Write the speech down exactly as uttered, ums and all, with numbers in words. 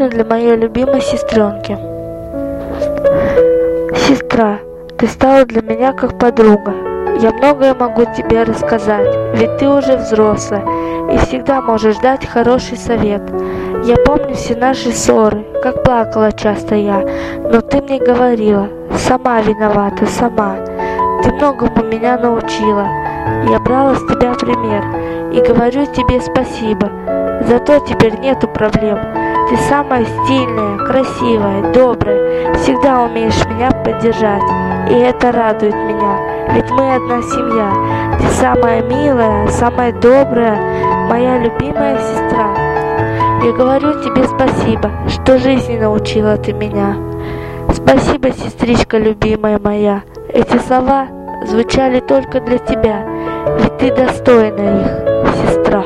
песня для моей любимой сестренки. Сестра, ты стала для меня как подруга. Я многое могу тебе рассказать, ведь ты уже взрослая и всегда можешь дать хороший совет. Я помню все наши ссоры, как плакала часто я, но ты мне говорила, сама виновата, сама. Ты многому меня научила, я брала с тебя пример и говорю тебе спасибо. Зато теперь нету проблем. Ты самая стильная, красивая, добрая, всегда умеешь меня поддержать, и это радует меня, ведь мы одна семья. Ты самая милая, самая добрая, моя любимая сестра. Я говорю тебе спасибо, что жизни научила ты меня. Спасибо, сестричка любимая моя. Эти слова звучали только для тебя, ведь ты достойна их, сестра.